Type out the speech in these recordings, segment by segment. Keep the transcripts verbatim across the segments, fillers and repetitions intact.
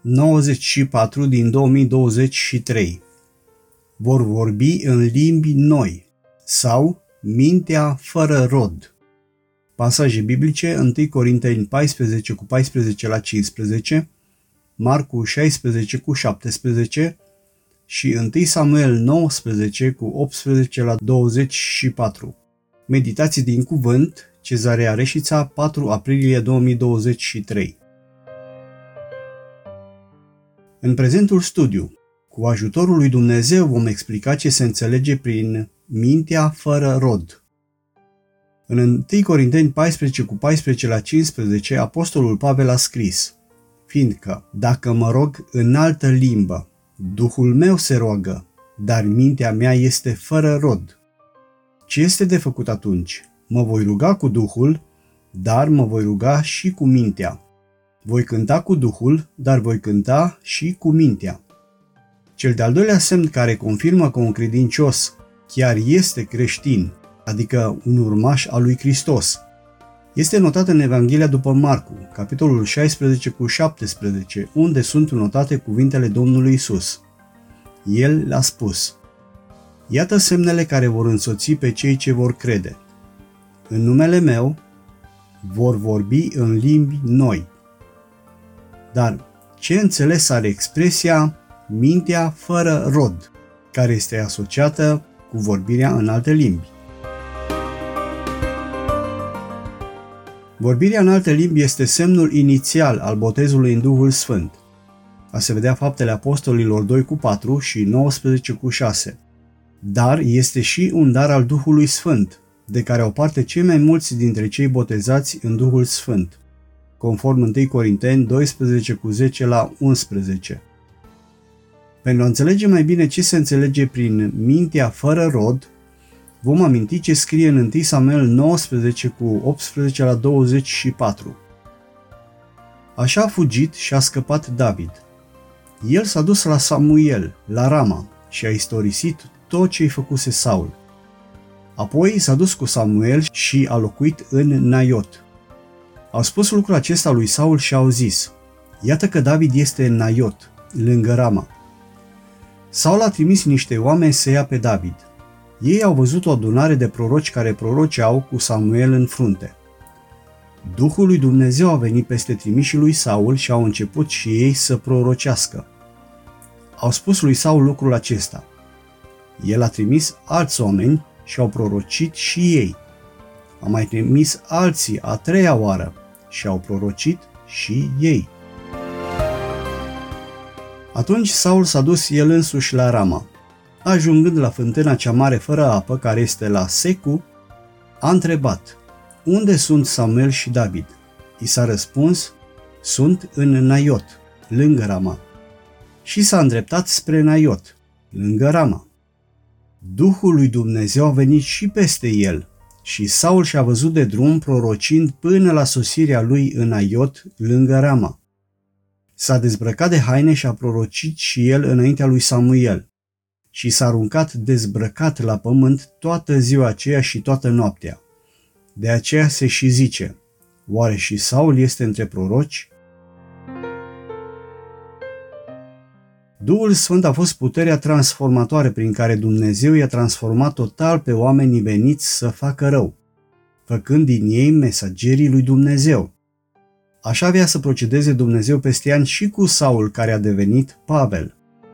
nouăzeci și patru din două mii douăzeci și trei. Vor vorbi în limbi noi sau mintea fără rod. Pasaje biblice: întâi Corinteni paisprezece cu paisprezece la cincisprezece, Marcu șaisprezece cu șaptesprezece și întâi Samuel nouăsprezece cu optsprezece la douăzeci și patru. Meditații din cuvânt, Cezarea Reșița, patru aprilie două mii douăzeci și trei. În prezentul studiu, cu ajutorul lui Dumnezeu vom explica ce se înțelege prin mintea fără rod. În întâi Corinteni paisprezece cu paisprezece la cincisprezece, apostolul Pavel a scris: fiindcă, dacă mă rog în altă limbă, Duhul meu se roagă, dar mintea mea este fără rod. Ce este de făcut atunci? Mă voi ruga cu Duhul, dar mă voi ruga și cu mintea. Voi cânta cu Duhul, dar voi cânta și cu mintea. Cel de-al doilea semn care confirmă că un credincios chiar este creștin, adică un urmaș al lui Hristos, este notat în Evanghelia după Marcu, capitolul șaisprezece cu șaptesprezece, unde sunt notate cuvintele Domnului Isus. El le-a spus: iată semnele care vor însoți pe cei ce vor crede. În numele meu vor vorbi în limbi noi. Dar ce înțeles are expresia mintea fără rod, care este asociată cu vorbirea în alte limbi? Vorbirea în alte limbi este semnul inițial al botezului în Duhul Sfânt. A se vedea Faptele Apostolilor doi cu patru și nouăsprezece cu șase. Dar este și un dar al Duhului Sfânt, de care au parte cei mai mulți dintre cei botezați în Duhul Sfânt, conform întâi Corinteni doisprezece cu zece la unsprezece. Pentru a înțelege mai bine ce se înțelege prin mintea fără rod, vom aminti ce scrie în întâi Samuel nouăsprezece cu optsprezece la douăzeci și patru. Așa a fugit și a scăpat David. El s-a dus la Samuel, la Rama, și a istorisit tot ce-i făcuse Saul. Apoi s-a dus cu Samuel și a locuit în Naiot. Au spus lucrul acesta lui Saul și au zis: iată că David este în Naiot, lângă Rama. Saul a trimis niște oameni să ia pe David. Ei au văzut o adunare de proroci care proroceau cu Samuel în frunte. Duhul lui Dumnezeu a venit peste trimișii lui Saul și au început și ei să prorocească. Au spus lui Saul lucrul acesta. El a trimis alți oameni și au prorocit și ei. A mai trimis alții a treia oară și au prorocit și ei. Atunci Saul s-a dus el însuși la Rama. Ajungând la fântâna cea mare fără apă, care este la Secu, a întrebat: unde sunt Samuel și David? I s-a răspuns: sunt în Naiot, lângă Rama. Și s-a îndreptat spre Naiot, lângă Rama. Duhul lui Dumnezeu a venit și peste el și Saul și-a văzut de drum prorocind până la sosirea lui în Naiot, lângă Rama. S-a dezbrăcat de haine și a prorocit și el înaintea lui Samuel. Și s-a aruncat dezbrăcat la pământ toată ziua aceea și toată noaptea. De aceea se și zice: oare și Saul este între proroci? Duhul Sfânt a fost puterea transformatoare prin care Dumnezeu i-a transformat total pe oamenii veniți să facă rău, făcând din ei mesagerii lui Dumnezeu. Așa avea să procedeze Dumnezeu peste ani și cu Saul, care a devenit Pavel.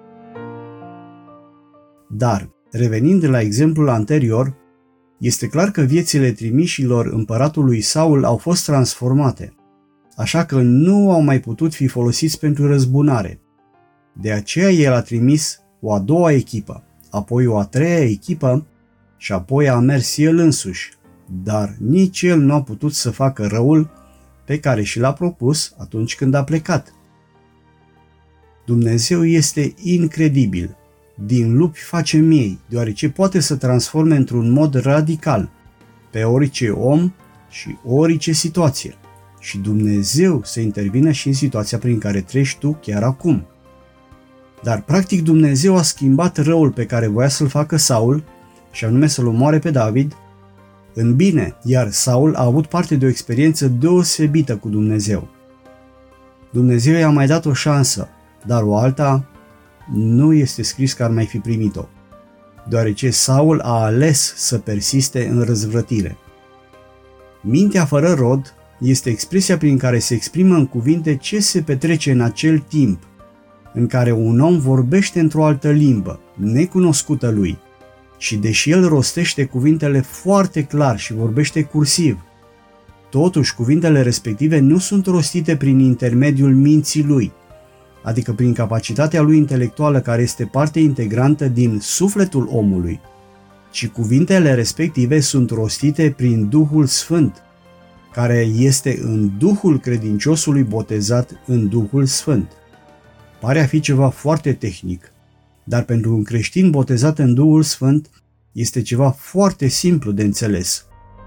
Dar, revenind la exemplul anterior, este clar că viețile trimișilor împăratului Saul au fost transformate, așa că nu au mai putut fi folosiți pentru răzbunare. De aceea el a trimis o a doua echipă, apoi o a treia echipă și apoi a mers el însuși, dar nici el nu a putut să facă răul pe care și l-a propus atunci când a plecat. Dumnezeu este incredibil. Din lupi face miei, deoarece poate să transforme într-un mod radical pe orice om și orice situație. Și Dumnezeu să intervină și în situația prin care treci tu chiar acum. Dar practic Dumnezeu a schimbat răul pe care voia să-l facă Saul, și anume să-l omoare pe David, în bine, iar Saul a avut parte de o experiență deosebită cu Dumnezeu. Dumnezeu i-a mai dat o șansă dar o alta nu este scris că ar mai fi primit-o, deoarece Saul a ales să persiste în răzvrătire. Mintea fără rod este expresia prin care se exprimă în cuvinte ce se petrece în acel timp în care un om vorbește într-o altă limbă, necunoscută lui, și deși el rostește cuvintele foarte clar și vorbește cursiv, totuși cuvintele respective nu sunt rostite prin intermediul minții lui, adică prin capacitatea lui intelectuală care este parte integrantă din sufletul omului, ci cuvintele respective sunt rostite prin Duhul Sfânt, care este în Duhul credinciosului botezat în Duhul Sfânt. Pare a fi ceva foarte tehnic, dar pentru un creștin botezat în Duhul Sfânt este ceva foarte simplu de înțeles.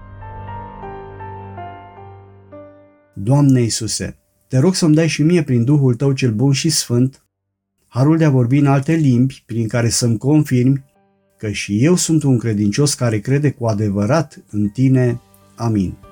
Doamne Iisuse, te rog să-mi dai și mie prin Duhul Tău cel bun și sfânt harul de a vorbi în alte limbi prin care să-mi confirmi că și eu sunt un credincios care crede cu adevărat în Tine. Amin.